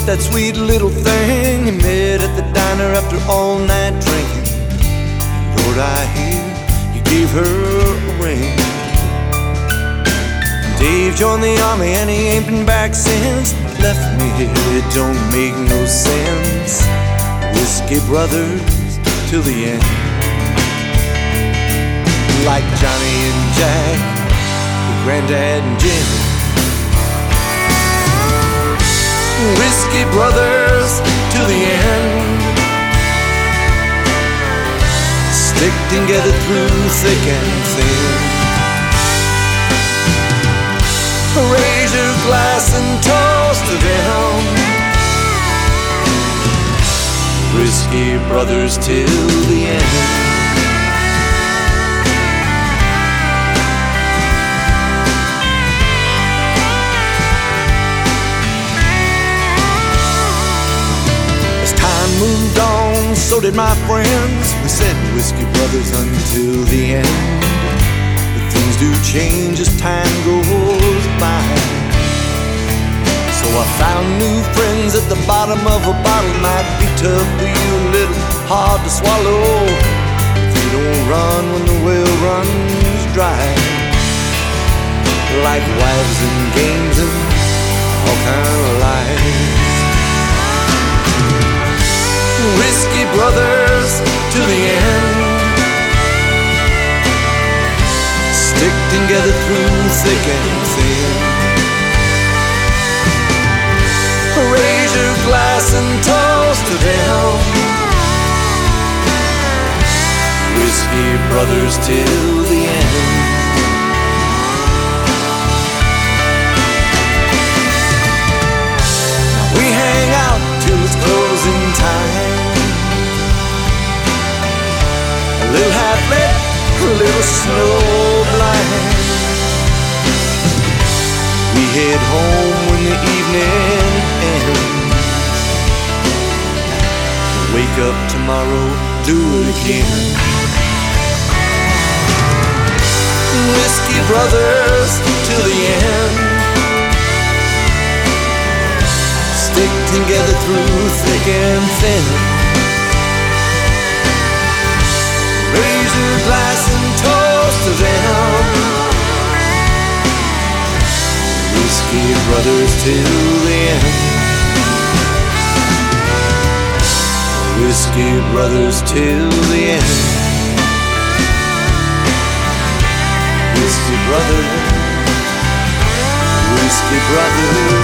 that sweet little thing he met at the diner after all night drinking. Lord, I hear you gave her a ring. Dave joined the army and he ain't been back since. Left me here, it don't make no sense. Whiskey Brothers till the end. Like Johnny and Jack, with Granddad and Jim. Whiskey Brothers till the end. Stick together through thick and thin. Raise your glass and toast to them. Whiskey Brothers till the end. Moved on, so did my friends. We said Whiskey Brothers until the end. But things do change as time goes by. So I found new friends at the bottom of a bottle. Might be tough for you, a little hard to swallow. If you don't run when the well runs dry. Like wives and games and all kind of lies. Whiskey Brothers to the end. Stick together through thick and thin. Raise your glass and toast to them. Whiskey Brothers till the end. Now we hang out till it's closing time. A little half-lit, a little snow-blind. We head home when the evening ends. Wake up tomorrow, do it again. Whiskey Brothers till the end. Stick together through thick and thin. Raise your glass and toast to them. Whiskey Brothers till the end. Whiskey Brothers till the end. Whiskey Brothers. Whiskey Brothers.